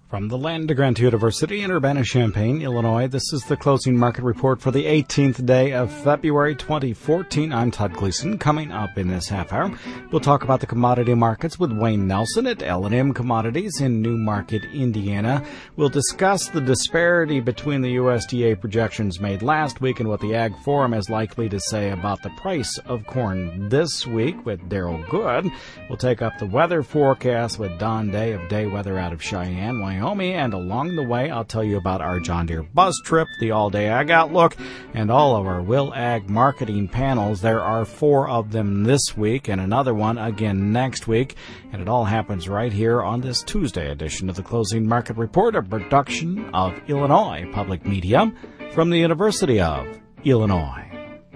From the land of Grant University in Urbana-Champaign, Illinois, this is the closing market report for the 18th day of February 2014. I'm Todd Gleason. Coming up in this half hour, we'll talk about the commodity markets with Wayne Nelson at L&M Commodities in Newmarket, Indiana. We'll discuss the disparity between the USDA projections made last week and what the Ag Forum is likely to say about the price of corn this week with Daryl Good. We'll take up the weather forecast with Don Day of Day Weather out of Cheyenne, Wyoming. And along the way, I'll tell you about our John Deere bus trip, the All-Day Ag Outlook, and all of our Will Ag marketing panels. There are 4 of them this week and another one again next week. And it all happens right here on this Tuesday edition of the Closing Market Report, a production of Illinois Public Media from the University of Illinois.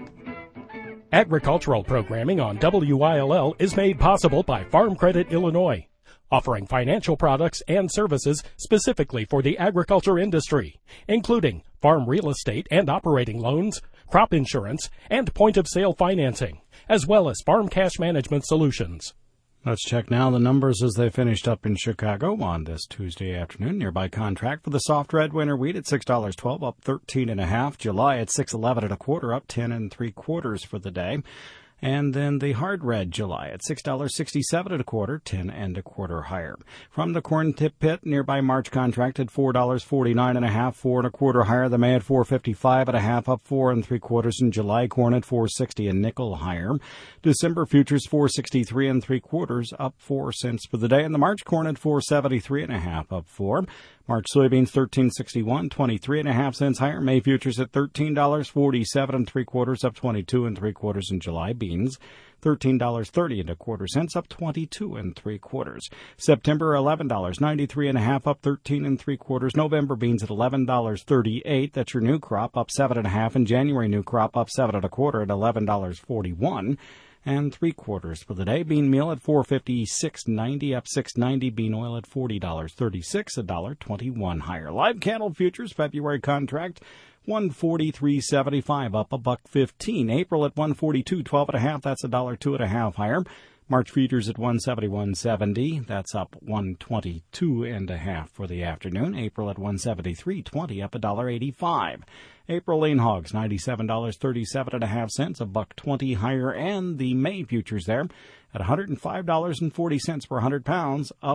Agricultural programming on WILL is made possible by Farm Credit Illinois, offering financial products and services specifically for the agriculture industry, including farm real estate and operating loans, crop insurance, and point-of-sale financing, as well as farm cash management solutions. Let's check now the numbers as they finished up in Chicago on this Tuesday afternoon. Nearby contract for the soft red winter wheat at $6.12, up 13.5. July at $6.11 1/4, up 10 3/4 for the day. And then the hard red July at $6.67 1/4, 10 1/4 higher. From the corn tip pit, nearby March contract at $4.49 1/2, 4 1/4 higher. The May at $4.55 1/2, up 4 3/4. And July corn at $4.60 a nickel higher. December futures $4.63 3/4, up 4 cents for the day. And the March corn at $4.73 1/2, up 4. March soybeans $13.61, 23 1/2 cents higher. May futures at $13.47 3/4, up 22 3/4. And July beans $13.30 1/4, up 22 3/4. September $11.93 1/2, up 13 3/4. November beans at $11.38. That's your new crop, up 7 1/2. And January new crop up 7 1/4 at $11.41 3/4 for the day. Bean meal at $4.56.90, up 6.90. Bean oil at $40.36, $1.21 higher. Live cattle futures February contract $143.75, up $1.15. April at $142.12 1/2, that's $1.02 1/2 higher. March futures at $171.70, that's up $122 1/2 for the afternoon. April at $173.20, up $1.85. April lean hogs $97.37 1/2, $1.20 higher, and the May futures there at $105.40 per 100 pounds, up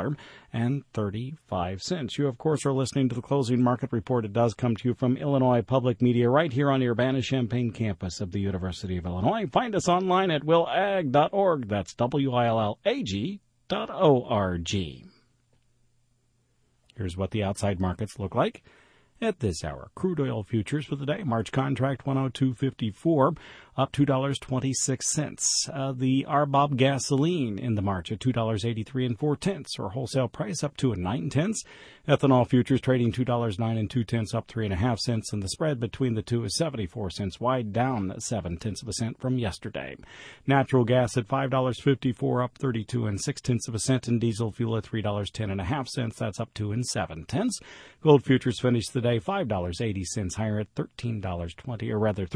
$1.35. You, of course, are listening to the Closing Market Report. It does come to you from Illinois Public Media right here on the Urbana-Champaign campus of the University of Illinois. Find us online at willag.org. That's WILLAG.org. Here's what the outside markets look like at this hour. Crude oil futures for the day. March contract $102.54, up $2.26. The RBOB gasoline in the March at $2.83 4/10, or wholesale price up 2 9/10. Ethanol futures trading $2.09 2/10, up 3 1/2 cents, and the spread between the two is 74 cents wide, down 0.7 cents from yesterday. Natural gas at $5.54, up 32 6/10 cents, and diesel fuel at $3.10 1/2, that's up 2 7/10. Gold futures finished the day $5.80 higher at $13.20, or rather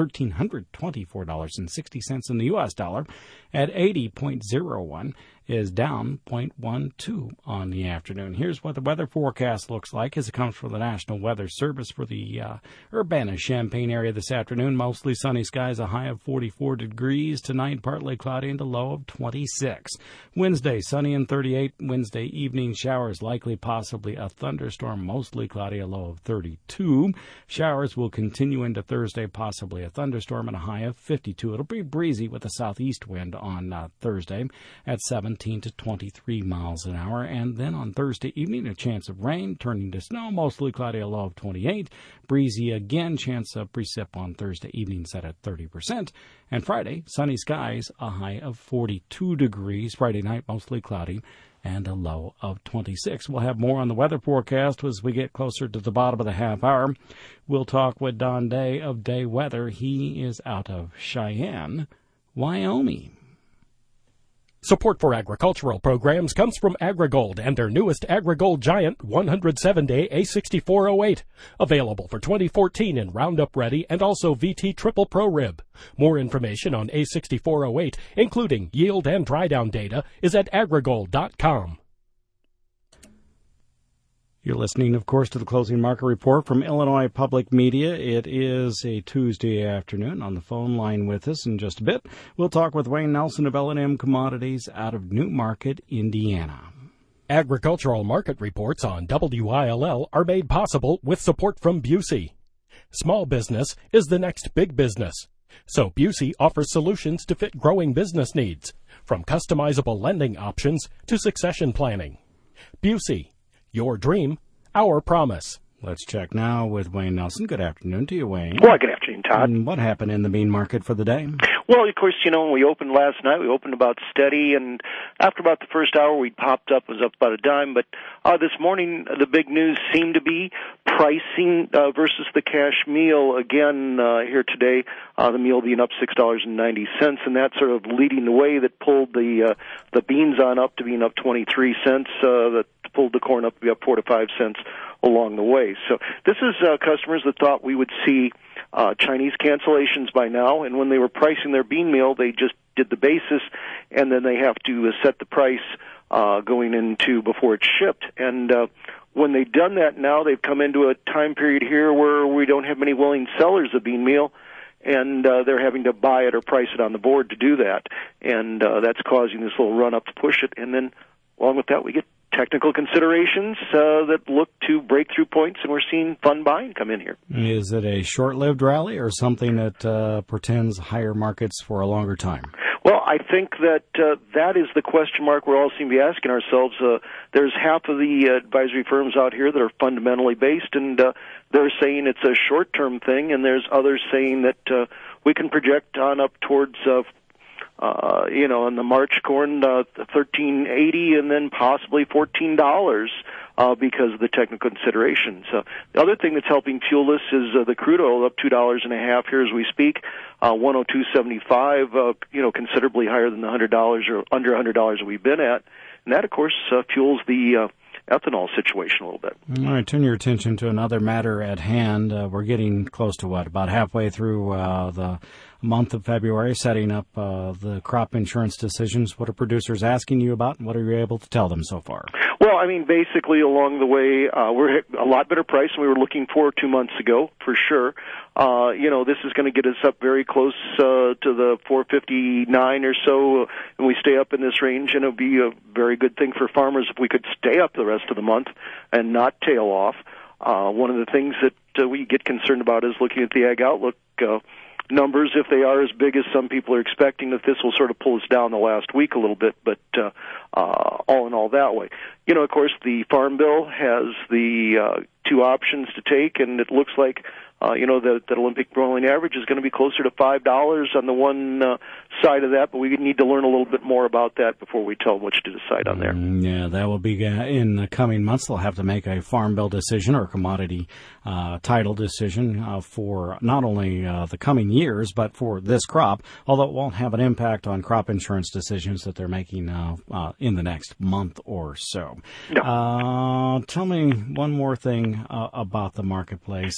$1,324.60, and the U.S. dollar at 80.01 is down 0.12 on the afternoon. Here's what the weather forecast looks like as it comes from the National Weather Service for the Urbana-Champaign area this afternoon. Mostly sunny skies, a high of 44 degrees. Tonight, partly cloudy and a low of 26. Wednesday, sunny and 38. Wednesday evening, showers likely, possibly a thunderstorm. Mostly cloudy, a low of 32. Showers will continue into Thursday, possibly a thunderstorm, and a high of 52. It'll be breezy with a southeast wind on Thursday at 17 to 23 miles an hour. And then on Thursday evening, a chance of rain turning to snow, mostly cloudy, a low of 28. Breezy again, chance of precip on Thursday evening set at 30%. And Friday, sunny skies, a high of 42 degrees. Friday night, mostly cloudy and a low of 26. We'll have more on the weather forecast as we get closer to the bottom of the half hour. We'll talk with Don Day of Day Weather. He is out of Cheyenne, Wyoming. Support for agricultural programs comes from AgriGold and their newest AgriGold Giant 107-day A6408, available for 2014 in Roundup Ready and also VT Triple Pro Rib. More information on A6408, including yield and dry down data, is at agrigold.com. You're listening, of course, to the Closing Market Report from Illinois Public Media. It is a Tuesday afternoon. On the phone line with us in just a bit, we'll talk with Wayne Nelson of L&M Commodities out of Newmarket, Indiana. Agricultural market reports on WILL are made possible with support from Busey. Small business is the next big business. So Busey offers solutions to fit growing business needs, from customizable lending options to succession planning. Busey, your dream, our promise. Let's check now with Wayne Nelson. Good afternoon to you, Wayne. Well, good afternoon, Todd. And what happened in the bean market for the day? Well, of course, when we opened last night, we opened about steady, and after about the first hour, we popped up, was up about a dime. But this morning, the big news seemed to be pricing versus the cash meal. Again, here today, the meal being up $6.90, and that sort of leading the way that pulled the beans on up to being up 23 cents, that pulled the corn up to be up 4 to 5 cents along the way. So this is customers that thought we would see Chinese cancellations by now, and when they were pricing their bean meal, they just did the basis, and then they have to set the price going into before it's shipped. And when they've done that now, they've come into a time period here where we don't have many willing sellers of bean meal, and they're having to buy it or price it on the board to do that. And that's causing this little run-up to push it. And then along with that, we get technical considerations that look to breakthrough points, and we're seeing fun buying come in here. Is it a short-lived rally or something that portends higher markets for a longer time? Well, I think that that is the question mark we all seem to be asking ourselves. There's half of the advisory firms out here that are fundamentally based, and they're saying it's a short-term thing, and there's others saying that we can project on up towards in the March corn, $13.80 and then possibly $14 because of the technical considerations. The other thing that's helping fuel this is the crude oil up $2.50 here as we speak, 102.75, considerably higher than the $100 or under $100 that we've been at, and that of course fuels the ethanol situation a little bit. All right, turn your attention to another matter at hand. We're getting close to about halfway through the month of February, setting up the crop insurance decisions. What are producers asking you about, and what are you able to tell them so far? Well, basically along the way, we're a lot better price than we were looking for 2 months ago, for sure. This is going to get us up very close to the 459 or so, and we stay up in this range, and it'll be a very good thing for farmers if we could stay up the rest of the month and not tail off. One of the things that we get concerned about is looking at the Ag Outlook numbers, if they are as big as some people are expecting, that this will sort of pull us down the last week a little bit, but all in all that way. Of course, the Farm Bill has the two options to take, and it looks like that Olympic rolling average is going to be closer to $5 on the one side of that, but we need to learn a little bit more about that before we tell them which to decide on there. Yeah, that will be in the coming months. They'll have to make a Farm Bill decision or a commodity title decision for not only the coming years, but for this crop, although it won't have an impact on crop insurance decisions that they're making in the next month or so. No. Tell me one more thing about the marketplace.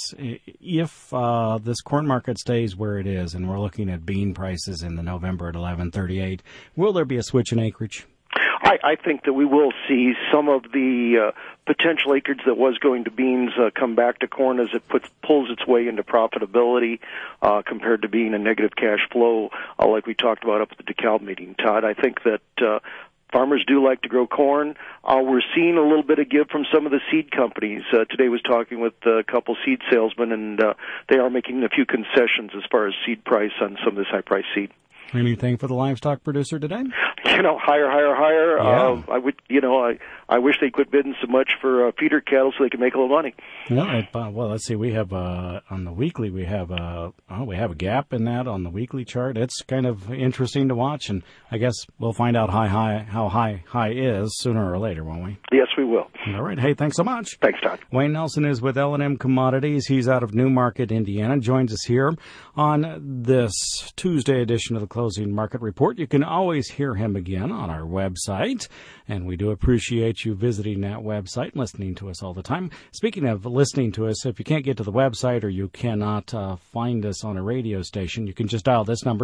If this corn market stays where it is, and we're looking at bean prices in the November at $11.38, will there be a switch in acreage? I think that we will see some of the potential acreage that was going to beans come back to corn as it pulls its way into profitability compared to being a negative cash flow like we talked about up at the DeKalb meeting, Todd. I think that farmers do like to grow corn. We're seeing a little bit of give from some of the seed companies. Today was talking with a couple seed salesmen, and they are making a few concessions as far as seed price on some of this high-price seed. Anything for the livestock producer today? Higher. Yeah. I wish they quit bidding so much for feeder cattle so they can make a little money. Well, let's see. We have on the weekly. We have a gap in that on the weekly chart. It's kind of interesting to watch, and I guess we'll find out how high is sooner or later, won't we? Yes, we will. All right. Hey, thanks so much. Thanks, Todd. Wayne Nelson is with L&M Commodities. He's out of Newmarket, Indiana. Joins us here on this Tuesday edition of the closing market report. You can always hear him again on our website, and we do appreciate you visiting that website and listening to us all the time. Speaking of listening to us, if you can't get to the website or you cannot find us on a radio station, you can just dial this number,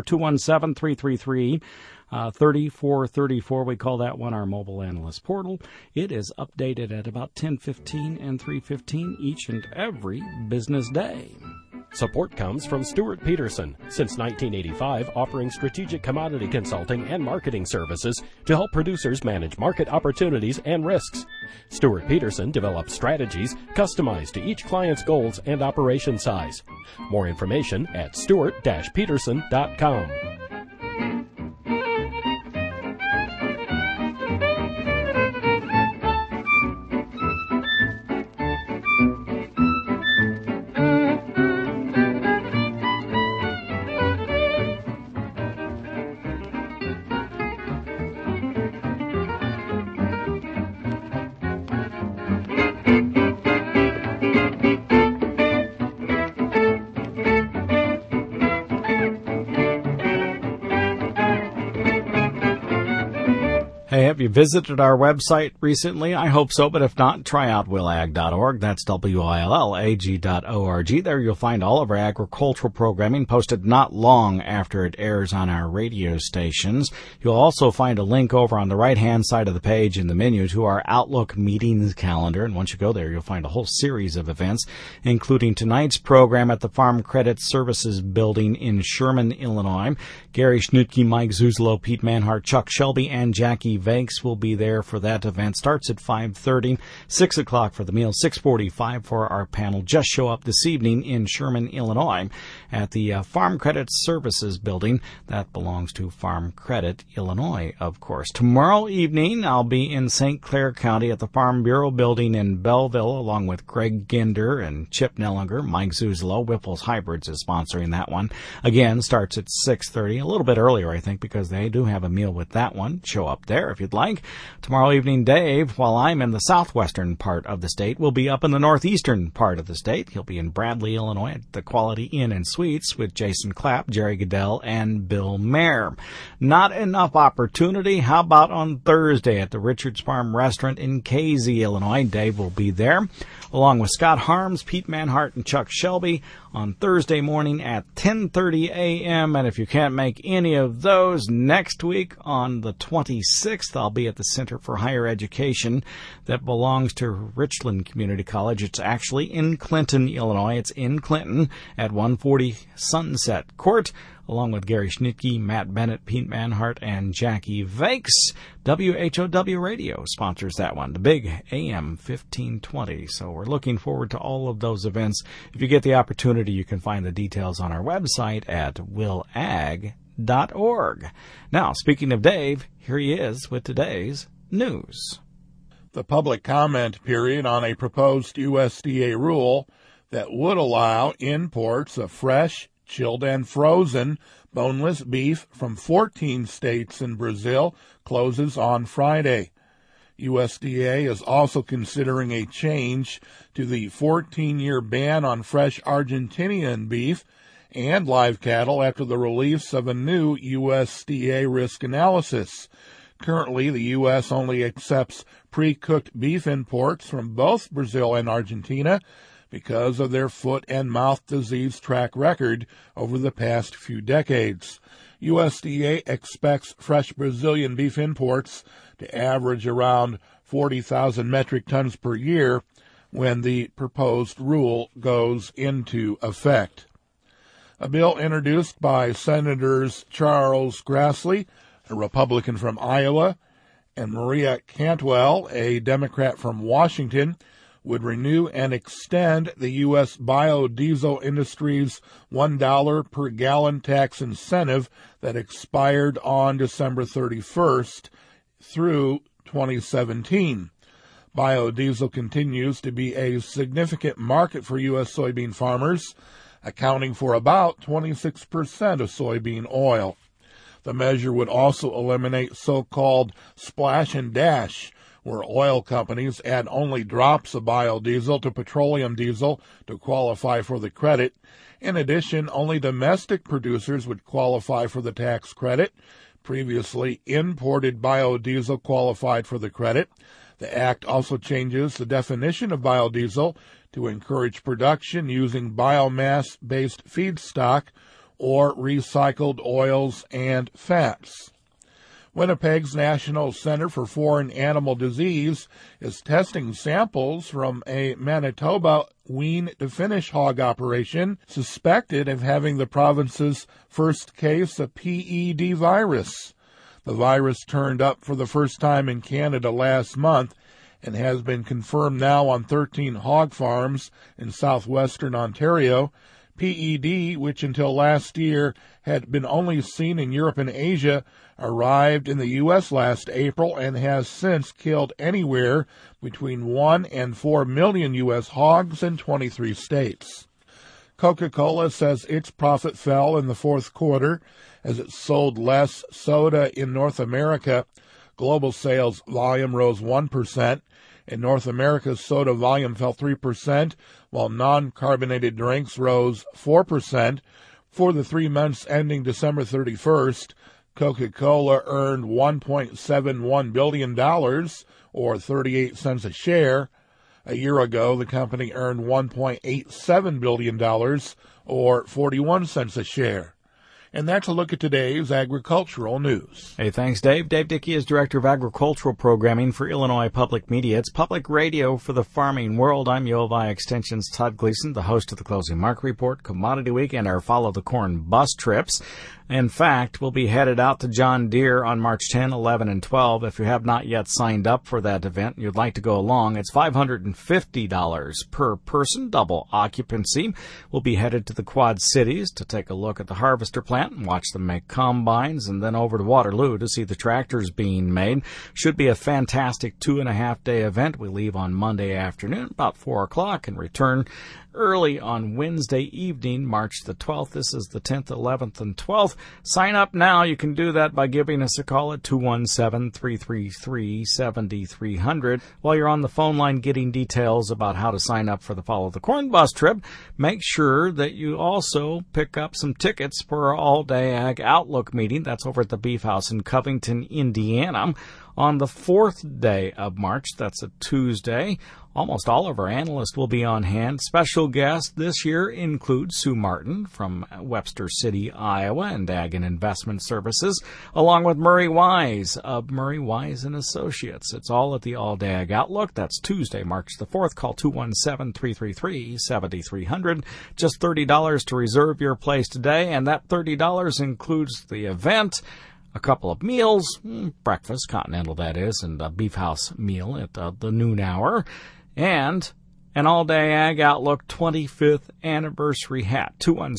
217-333-3434. We call that one our mobile analyst portal. It is updated at about 10:15 and 3:15 each and every business day. Support comes from Stuart Peterson, since 1985 offering strategic commodity consulting and marketing services to help producers manage market opportunities and risks. Stuart Peterson develops strategies customized to each client's goals and operation size. More information at stuart-peterson.com. Hey, have you visited our website recently? I hope so, but if not, try out willag.org. That's WILLAG.org. There you'll find all of our agricultural programming posted not long after it airs on our radio stations. You'll also find a link over on the right-hand side of the page in the menu to our Outlook meetings calendar. And once you go there, you'll find a whole series of events, including tonight's program at the Farm Credit Services Building in Sherman, Illinois. Gary Schnutke, Mike Zuzolo, Pete Manhart, Chuck Shelby, and Jackie Vanks will be there for that event. Starts at 5:30, 6 o'clock for the meal, 6:45 for our panel. Just show up this evening in Sherman, Illinois at the Farm Credit Services Building. That belongs to Farm Credit, Illinois, of course. Tomorrow evening, I'll be in St. Clair County at the Farm Bureau Building in Belleville, along with Greg Ginder and Chip Nellinger. Mike Zuzolo, Whipple's Hybrids, is sponsoring that one. Again, starts at 6:30, a little bit earlier, I think, because they do have a meal with that one. Show up there if you'd like. Tomorrow evening, Dave, while I'm in the southwestern part of the state, will be up in the northeastern part of the state. He'll be in Bradley, Illinois at the Quality Inn and Suites with Jason Clapp, Jerry Goodell, and Bill Mayer. Not enough opportunity. How about on Thursday at the Richards Farm Restaurant in Casey, Illinois? Dave will be there, along with Scott Harms, Pete Manhart, and Chuck Shelby on Thursday morning at 10:30 a.m. And if you can't make any of those, next week on the 26th, I'll be at the Center for Higher Education that belongs to Richland Community College. It's actually in Clinton, Illinois. It's in Clinton at 140 Sunset Court, along with Gary Schnitke, Matt Bennett, Pete Manhart, and Jackie Vanks. WHOW Radio sponsors that one, the big AM 1520. So we're looking forward to all of those events. If you get the opportunity, you can find the details on our website at willag.org. Now, speaking of Dave, here he is with today's news. The public comment period on a proposed USDA rule that would allow imports of fresh, chilled, and frozen boneless beef from 14 states in Brazil closes on Friday. USDA is also considering a change to the 14-year ban on fresh Argentinian beef and live cattle after the release of a new USDA risk analysis. Currently, the U.S. only accepts pre-cooked beef imports from both Brazil and Argentina because of their foot and mouth disease track record over the past few decades. USDA expects fresh Brazilian beef imports to average around 40,000 metric tons per year when the proposed rule goes into effect. A bill introduced by Senators Charles Grassley, a Republican from Iowa, and Maria Cantwell, a Democrat from Washington, would renew and extend the U.S. biodiesel industry's $1 per gallon tax incentive that expired on December 31st through 2017. Biodiesel continues to be a significant market for U.S. soybean farmers, accounting for about 26% of soybean oil. The measure would also eliminate so-called splash and dash, where oil companies add only drops of biodiesel to petroleum diesel to qualify for the credit. In addition, only domestic producers would qualify for the tax credit. Previously, imported biodiesel qualified for the credit. The act also changes the definition of biodiesel to encourage production using biomass-based feedstock or recycled oils and fats. Winnipeg's National Center for Foreign Animal Disease is testing samples from a Manitoba wean-to-finish hog operation suspected of having the province's first case of PED virus. The virus turned up for the first time in Canada last month and has been confirmed now on 13 hog farms in southwestern Ontario. PED, which until last year had been only seen in Europe and Asia, arrived in the U.S. last April and has since killed anywhere between 1 and 4 million U.S. hogs in 23 states. Coca-Cola says its profit fell in the fourth quarter as it sold less soda in North America. Global sales volume rose 1%. In North America, soda volume fell 3%, while non-carbonated drinks rose 4%. For the 3 months ending December 31st, Coca-Cola earned $1.71 billion, or 38 cents a share. A year ago, the company earned $1.87 billion, or 41 cents a share. And that's a look at today's agricultural news. Hey, thanks, Dave. Dave Dickey is Director of Agricultural Programming for Illinois Public Media. It's public radio for the farming world. I'm UOVI Extension's Todd Gleason, the host of the Closing Market Report, Commodity Week, and our Follow the Corn bus trips. In fact, we'll be headed out to John Deere on March 10, 11, and 12. If you have not yet signed up for that event and you'd like to go along, it's $550 per person, double occupancy. We'll be headed to the Quad Cities to take a look at the harvester plant and watch them make combines, and then over to Waterloo to see the tractors being made. Should be a fantastic 2.5-day event. We leave on Monday afternoon about 4 o'clock and return early on Wednesday evening, March the 12th. This is the 10th, 11th, and 12th. Sign up now. You can do that by giving us a call at 217-333-7300. While you're on the phone line getting details about how to sign up for the Follow the Corn bus trip, make sure that you also pick up some tickets for our all-day Ag Outlook meeting. That's over at the Beef House in Covington, Indiana. On the 4th day of March, that's a Tuesday, almost all of our analysts will be on hand. Special guests this year include Sue Martin from Webster City, Iowa, and Ag and Investment Services, along with Murray Wise of Murray Wise and Associates. It's all at the All Day Ag Outlook. That's Tuesday, March the 4th. Call 217-333-7300. Just $30 to reserve your place today, and that $30 includes the event, a couple of meals, breakfast, continental that is, and a Beef House meal at the noon hour, and an all-day Ag Outlook 25th anniversary hat.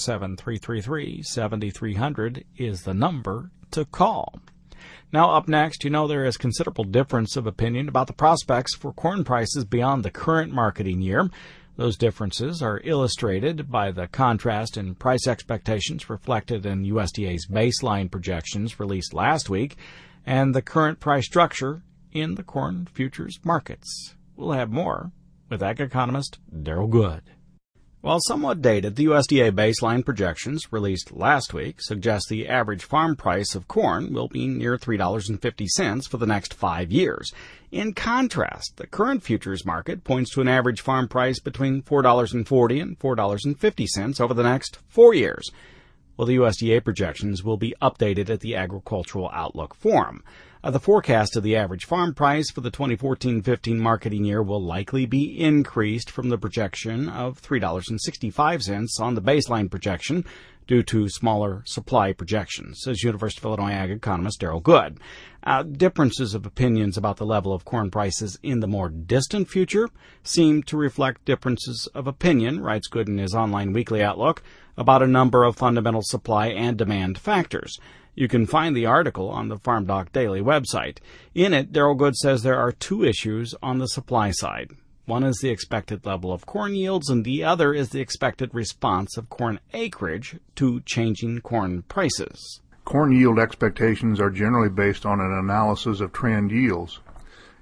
217-333-7300 is the number to call. Now up next, there is considerable difference of opinion about the prospects for corn prices beyond the current marketing year. Those differences are illustrated by the contrast in price expectations reflected in USDA's baseline projections released last week and the current price structure in the corn futures markets. We'll have more with ag economist Darrell Good. While somewhat dated, the USDA baseline projections released last week suggest the average farm price of corn will be near $3.50 for the next 5 years. In contrast, the current futures market points to an average farm price between $4.40 and $4.50 over the next 4 years. Well, the USDA projections will be updated at the Agricultural Outlook Forum. The forecast of the average farm price for the 2014-15 marketing year will likely be increased from the projection of $3.65 on the baseline projection due to smaller supply projections, says University of Illinois ag economist Darrell Good. Differences of opinions about the level of corn prices in the more distant future seem to reflect differences of opinion, writes Good in his online weekly outlook, about a number of fundamental supply and demand factors. You can find the article on the Farm Doc Daily website. In it, Darrell Good says there are two issues on the supply side. One is the expected level of corn yields, and the other is the expected response of corn acreage to changing corn prices. Corn yield expectations are generally based on an analysis of trend yields.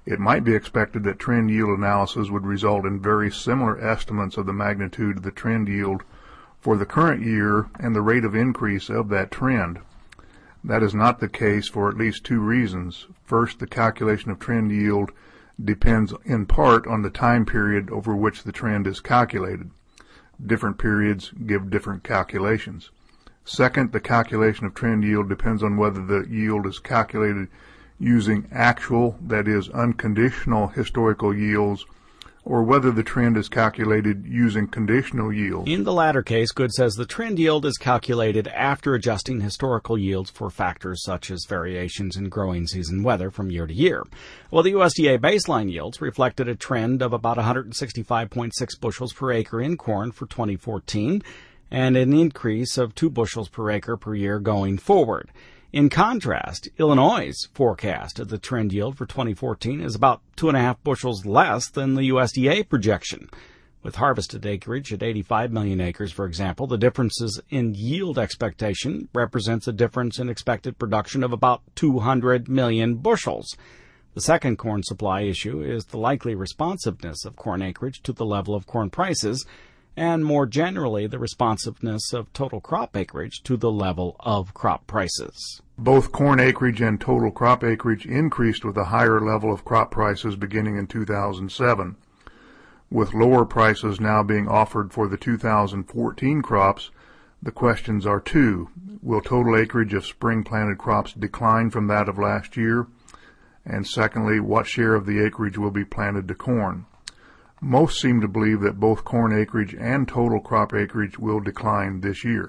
It might be expected that trend yield analysis would result in very similar estimates of the magnitude of the trend yield for the current year and the rate of increase of that trend. That is not the case for at least two reasons. First, the calculation of trend yield depends in part on the time period over which the trend is calculated. Different periods give different calculations. Second, the calculation of trend yield depends on whether the yield is calculated using actual, that is, unconditional historical yields, or whether the trend is calculated using conditional yields. In the latter case, Good says the trend yield is calculated after adjusting historical yields for factors such as variations in growing season weather from year to year. Well, the USDA baseline yields reflected a trend of about 165.6 bushels per acre in corn for 2014 and an increase of 2 bushels per acre per year going forward. In contrast, Illinois' forecast of the trend yield for 2014 is about 2.5 bushels less than the USDA projection. With harvested acreage at 85 million acres, for example, the differences in yield expectation represents a difference in expected production of about 200 million bushels. The second corn supply issue is the likely responsiveness of corn acreage to the level of corn prices, and more generally the responsiveness of total crop acreage to the level of crop prices. Both corn acreage and total crop acreage increased with a higher level of crop prices beginning in 2007. With lower prices now being offered for the 2014 crops, the questions are two. Will total acreage of spring-planted crops decline from that of last year? And secondly, what share of the acreage will be planted to corn? Most seem to believe that both corn acreage and total crop acreage will decline this year.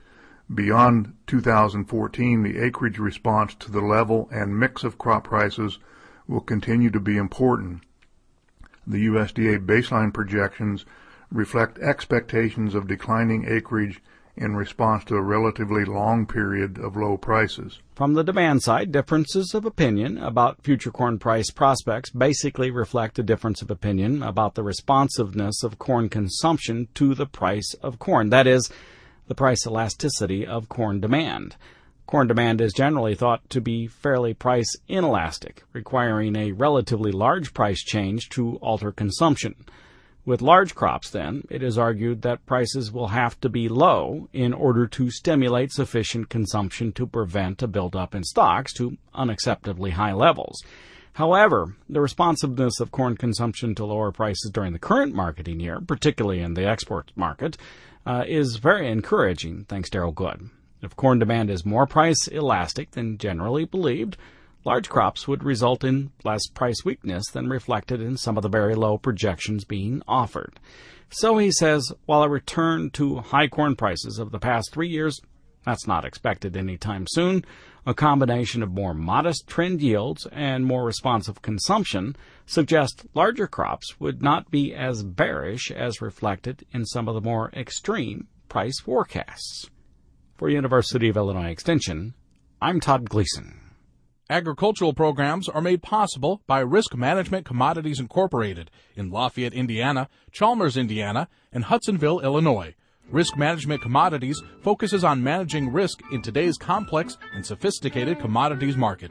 Beyond 2014, the acreage response to the level and mix of crop prices will continue to be important. The USDA baseline projections reflect expectations of declining acreage in response to a relatively long period of low prices. From the demand side, differences of opinion about future corn price prospects basically reflect a difference of opinion about the responsiveness of corn consumption to the price of corn, that is, the price elasticity of corn demand. Corn demand is generally thought to be fairly price inelastic, requiring a relatively large price change to alter consumption. With large crops, then, it is argued that prices will have to be low in order to stimulate sufficient consumption to prevent a buildup in stocks to unacceptably high levels. However, the responsiveness of corn consumption to lower prices during the current marketing year, particularly in the export market, is very encouraging, thanks to Darrell Good. If corn demand is more price elastic than generally believed, large crops would result in less price weakness than reflected in some of the very low projections being offered. So he says, while a return to high corn prices of the past 3 years, that's not expected anytime soon, a combination of more modest trend yields and more responsive consumption suggest larger crops would not be as bearish as reflected in some of the more extreme price forecasts. For University of Illinois Extension, I'm Todd Gleason. Agricultural programs are made possible by Risk Management Commodities Incorporated in Lafayette, Indiana, Chalmers, Indiana, and Hudsonville, Illinois. Risk Management Commodities focuses on managing risk in today's complex and sophisticated commodities market.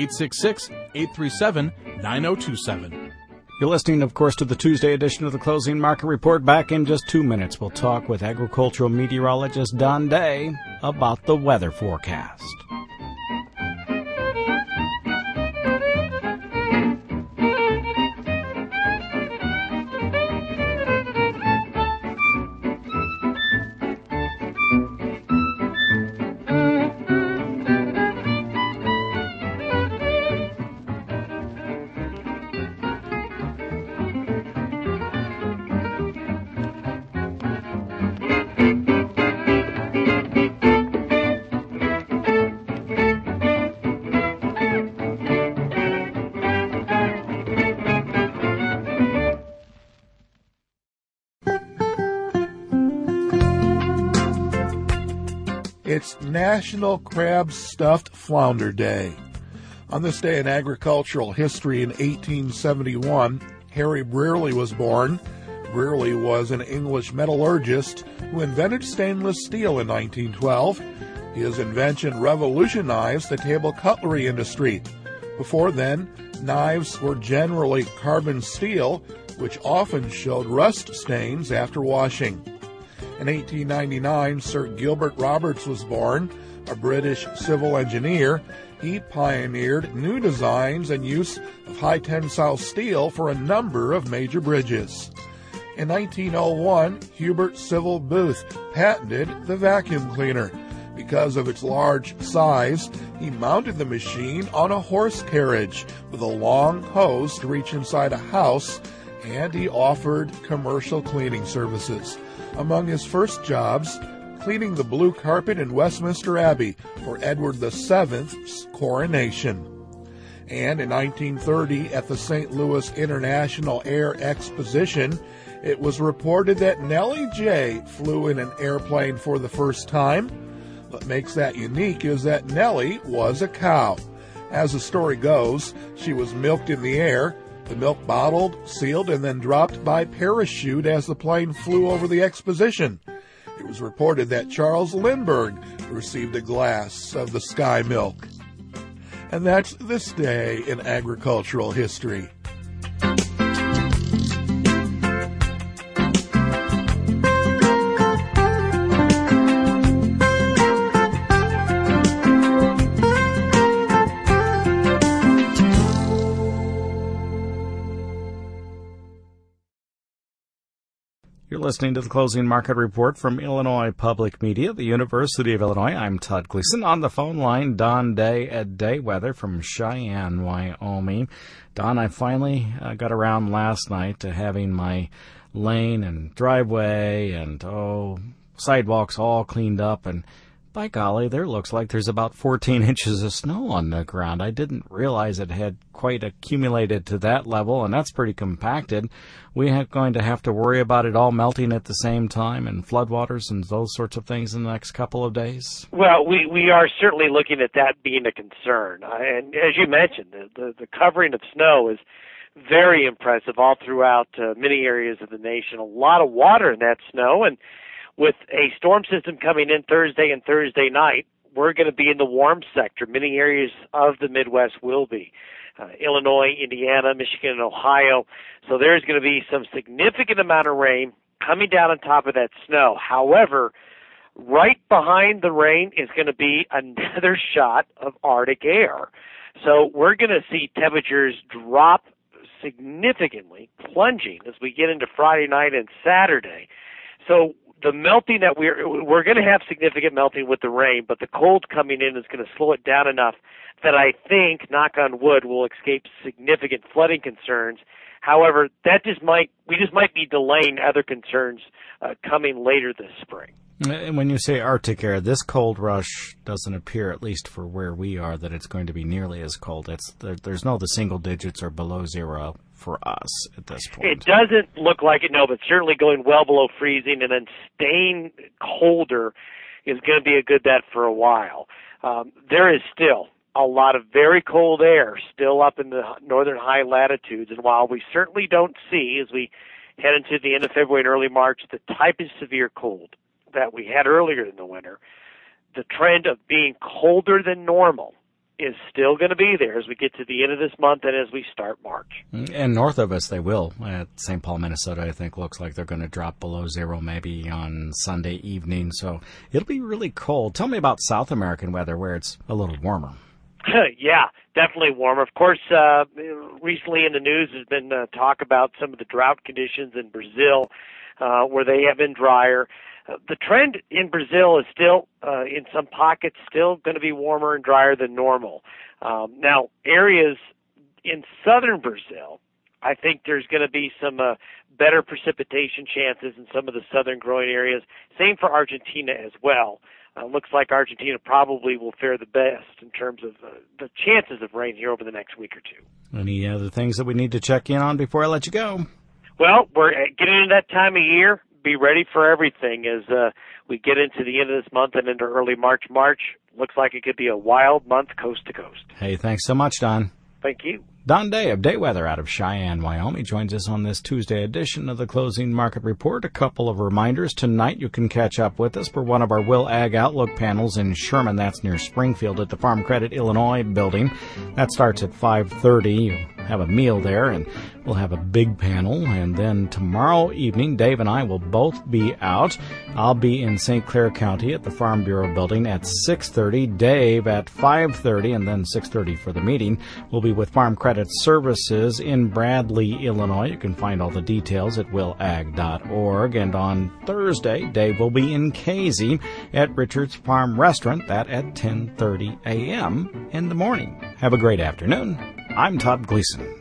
866-837-9027. You're listening, of course, to the Tuesday edition of the Closing Market Report. Back in just 2 minutes, we'll talk with agricultural meteorologist Don Day about the weather forecast. It's National Crab Stuffed Flounder Day. On this day in agricultural history in 1871, Harry Brearley was born. Brearley was an English metallurgist who invented stainless steel in 1912. His invention revolutionized the table cutlery industry. Before then, Knives were generally carbon steel, which often showed rust stains after washing. In 1899, Sir Gilbert Roberts was born, a British civil engineer. He pioneered new designs and use of high-tensile steel for a number of major bridges. In 1901, Hubert Civil Booth patented the vacuum cleaner. Because of its large size, he mounted the machine on a horse carriage with a long hose to reach inside a house, and he offered commercial cleaning services. Among his first jobs, cleaning the blue carpet in Westminster Abbey for Edward VII's coronation. And in 1930, at the St. Louis International Air Exposition, it was reported that Nellie J. flew in an airplane for the first time. What makes that unique is that Nellie was a cow. As the story goes, she was milked in the air, the milk bottled, sealed, and then dropped by parachute as the plane flew over the exposition. It was reported that Charles Lindbergh received a glass of the sky milk. And that's this day in agricultural history. You're listening to the Closing Market Report from Illinois Public Media, the University of Illinois. I'm Todd Gleason. On the phone line, Don Day at Day Weather from Cheyenne, Wyoming. Don, I finally got around last night to having my lane and driveway and sidewalks all cleaned up, and by golly, there looks like there's about 14 inches of snow on the ground. I didn't realize it had quite accumulated to that level, and that's pretty compacted. We're going to have to worry about it all melting at the same time and floodwaters and those sorts of things in the next couple of days. Well, we are certainly looking at that being a concern. And as you mentioned, the covering of snow is very impressive all throughout many areas of the nation. A lot of water in that snow, and with a storm system coming in Thursday and Thursday night, we're going to be in the warm sector. Many areas of the Midwest will be. Illinois, Indiana, Michigan, and Ohio. So there's going to be some significant amount of rain coming down on top of that snow. However, right behind the rain is going to be another shot of Arctic air. So we're going to see temperatures drop significantly, plunging as we get into Friday night and Saturday. So the melting that we're going to have significant melting with the rain, but the cold coming in is going to slow it down enough that I think, knock on wood, will escape significant flooding concerns. However, we just might be delaying other concerns coming later this spring. And when you say Arctic air, this cold rush doesn't appear, at least for where we are, that it's going to be nearly as cold. There's no the single digits or below zero for us at this point. It doesn't look like it, no, but certainly going well below freezing and then staying colder is going to be a good bet for a while. There is still a lot of very cold air still up in the northern high latitudes, and while we certainly don't see, as we head into the end of February and early March, the type of severe cold that we had earlier in the winter, the trend of being colder than normal is still going to be there as we get to the end of this month and as we start March. And north of us, they will. At St. Paul, Minnesota, I think looks like they're going to drop below zero maybe on Sunday evening. So it'll be really cold. Tell me about South American weather where it's a little warmer. Yeah, definitely warmer. Of course, recently in the news has been talk about some of the drought conditions in Brazil where they have been drier. The trend in Brazil is still, in some pockets, still going to be warmer and drier than normal. Now, areas in southern Brazil, I think there's going to be some better precipitation chances in some of the southern growing areas. Same for Argentina as well. Looks like Argentina probably will fare the best in terms of the chances of rain here over the next week or two. Any other things that we need to check in on before I let you go? Well, we're getting into that time of year. Be ready for everything as we get into the end of this month and into early March. Looks like it could be a wild month coast to coast. Hey, thanks so much, Don. Thank you. Don Day of Day Weather out of Cheyenne, Wyoming, joins us on this Tuesday edition of the Closing Market Report. A couple of reminders. Tonight you can catch up with us for one of our Will Ag Outlook panels in Sherman. That's near Springfield at the Farm Credit Illinois building. That starts at 5:30. You have a meal there, and we'll have a big panel. And then tomorrow evening, Dave and I will both be out. I'll be in St. Clair County at the Farm Bureau building at 6:30. Dave at 5:30, and then 6:30 for the meeting. We'll be with Farm Credit Services in Bradley, Illinois. You can find all the details at willag.org. And on Thursday, Dave will be in Casey at Richard's Farm Restaurant. That at 10:30 a.m. in the morning. Have a great afternoon. I'm Todd Gleason.